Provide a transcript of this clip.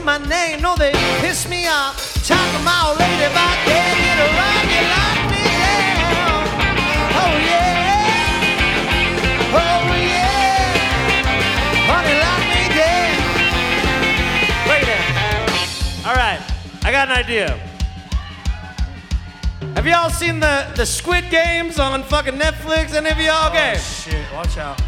my name. No, they piss me off. Talking my old lady about can't get around. You lock me down. Oh yeah. Oh yeah. Honey, lock me down. Wait a minute. All right, I got an idea. Have y'all seen the Squid Games on fucking Netflix? Any of y'all? Okay. Oh, shit, watch out.